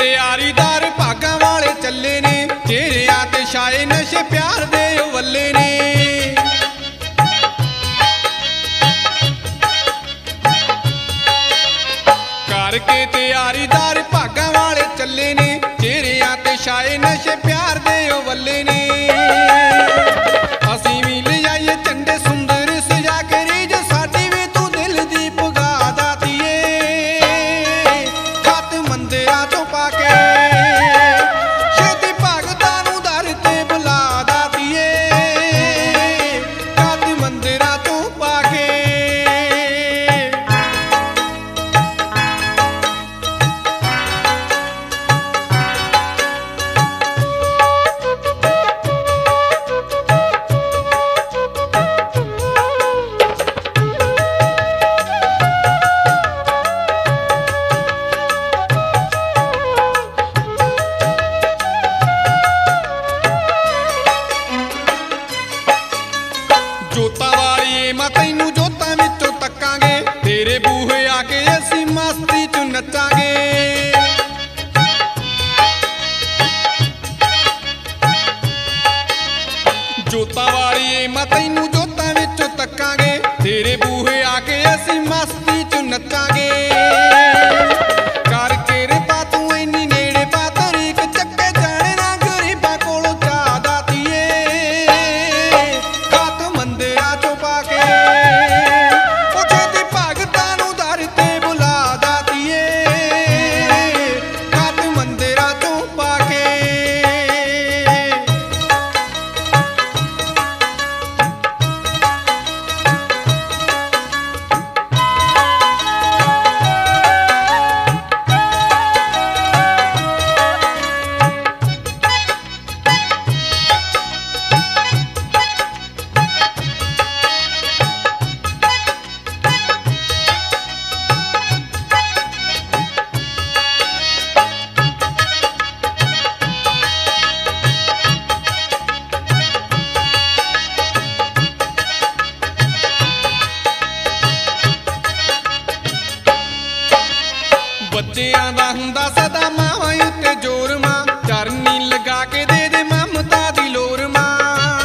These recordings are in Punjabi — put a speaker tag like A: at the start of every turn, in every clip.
A: ਤਿਆਰੀਦਾਰ ਭਾਗਾਂ ਵਾਲੇ ਚੱਲੇ ਨੇ, ਚਿਹਰਿਆਂ ਤੇ ਛਾਏ ਨਸ਼ੇ ਪਿਆਰ ਦੇ ਉਵੱਲੇ ਨੇ। ਕਰਕੇ ਤਿਆਰੀਦਾਰ ਭਾਗਾਂ ਵਾਲੇ ਚੱਲੇ ਨੇ, ਚਿਹਰਿਆਂ ਤੇ ਛਾਏ ਨਸ਼ੇ ਪਿਆਰ ਦੇ ਉਵੱਲੇ ਨੇ। ਅਸੀਂ ਵੀ ਲਿਜਾਈਏ ਝੰਡੇ ਸੁੰਦਰ ਸਜਾ ਕੇ, ਰੀਝ ਸਾਡੀ ਵੀ ਤੂੰ ਦਿਲ ਦੀ ਪੁਗਾ ਦਾਤੀਏ। ਖਤ ਮੰਦਿਰਾਂ ਚੋਂ ਪਾ ਕੇ ਛੇਤੀ ਭਗਤਾਂ ਨੂੰ ਦਰ ਤੇ ਬੁਲਾ ਦਾਤੀਏ। ਖਤ ਮੰਦਿਰਾਂ ਚੋਂ ਪਾ ਕੇ। ਜੋਤਾਂ ਵਾਲੀਏ ਮੈਂ ਤੈਨੂੰ ਜੋਤਾਂ ਵਿੱਚੋਂ ਤੱਕਾਂਗੇ, ਤੇਰੇ ਬੂਹੇ ਆ ਕੇ ਅਸੀਂ ਮਸਤੀ 'ਚ ਨੱਚਾਂਗੇ। ਜੋਤਾਂ ਵਾਲੀਏ ਮੈਂ ਤੈਨੂੰ ਜੋਤਾਂ ਵਿੱਚੋਂ ਤੱਕਾਂਗੇ, ਤੇਰੇ ਬੂਹੇ ਆ ਕੇ ਅਸੀਂ ਮਸਤੀ 'ਚ ਨੱਚਾਂਗੇ। ਕਰਕੇ ਰਿਪਾ ਤੂੰ ਇੰਨੀ ਨੇੜੇ ਪਾ ਤਰੀਕ, ਚੱਕੇ ਜਾਣੇ ਨਾ ਗਰੀਬਾਂ ਕੋਲੋਂ ਚਾਹ ਦਾਤੀਏ। ਖਤ ਮੰਦਿਰਾਂ ਚੋਂ ਪਾ ਕੇ ਉਹ ਛੇਤੀ ਭਗਤਾਂ ਨੂੰ ਦਰ ਤੇ ਬੁਲਾ ਦਾਤੀਏ। ਖਤ ਮੰਦਿਰਾਂ ਚੋਂ ਪਾ ਕੇ। ਬੱਚਿਆਂ ਦਾ ਹੁੰਦਾ ਸਦਾ ਮਾਵਾਂ ਉੱਤੇ ਜ਼ੋਰ, ਮਾਂ ਚਰਨੀ ਲਗਾ ਕੇ ਦੇ ਦੇ ਮਮਤਾ ਦੀ ਲੋਰ। ਮਾਂ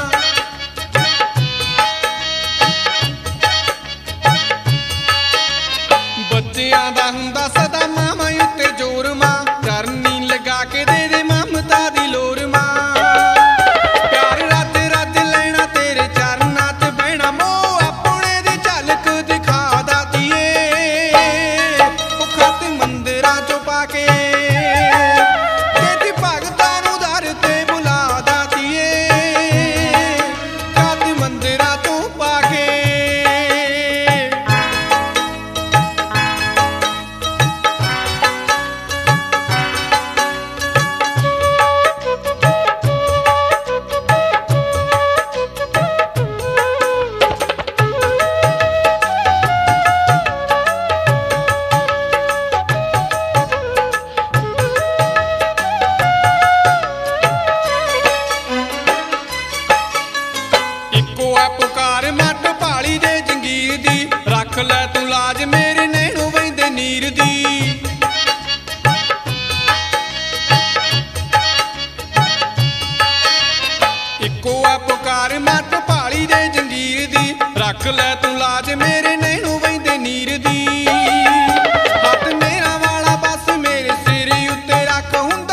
A: ਬੱਚਿਆਂ ਦਾ ਹੁੰਦਾ ਸਦਾ ਮਾਵਾਂ ਉੱਤੇ ਜ਼ੋਰ, ਮਾਂ ਚਰਨੀ ਲਗਾ ਕੇ ਦੇ ਦੇ ਮਮਤਾ ਦੀ ਲੋਰ। ਮਾਂ ਪਿਆਰ ਰੱਜ ਰੱਜ ਲੈਣਾ, ਤੇਰੇ ਚਰਨਾਂ 'ਚ ਬਹਿਣਾ, ਮੋਹ ਆਪਣੇ ਦੀ ਝਲਕ ਦਿਖਾ ਦਾਤੀਏ। ਉਹ ਖਤ ਮੰਦਿਰਾਂ ਚੋਂ ਪਾ ਕੇ ਛੇਤੀ ਭਗਤਾਂ ਨੂੰ ਦਰ ਤੇ ਬੁਲਾ ਦਾਤੀਏ। ਖਤ ਮੰਦਿਰਾਂ ਚੋਂ ਪਾ ਕੇ। ਇੱਕੋ ਆ ਪੁਕਾਰ ਮੱਟ ਭਾਲੀ ਦੇ ਜੰਗੀਰ ਦੀ, ਰੱਖ ਲੈ ਤੂੰ ਲਾਜ ਮੇਰੇ ਨੈਣੋਂ ਵਹਿੰਦੇ ਨੀਰ ਦੀ। ਇੱਕੋ ਆ ਪੁਕਾਰ ਮੱਟ ਭਾਲੀ ਦੇ ਜੰਗੀਰ ਦੀ, ਰੱਖ ਲੈ ਤੂੰ ਲਾਜ ਮੇਰੇ ਨੈਣੋਂ ਵਹਿੰਦੇ ਨੀਰ ਦੀ। ਹੱਥ ਮੇਰਾ ਵਾਲਾ ਬਸ ਮੇਰੇ ਸਿਰ ਉੱਤੇ ਰੱਖ, ਹੁੰਦਾ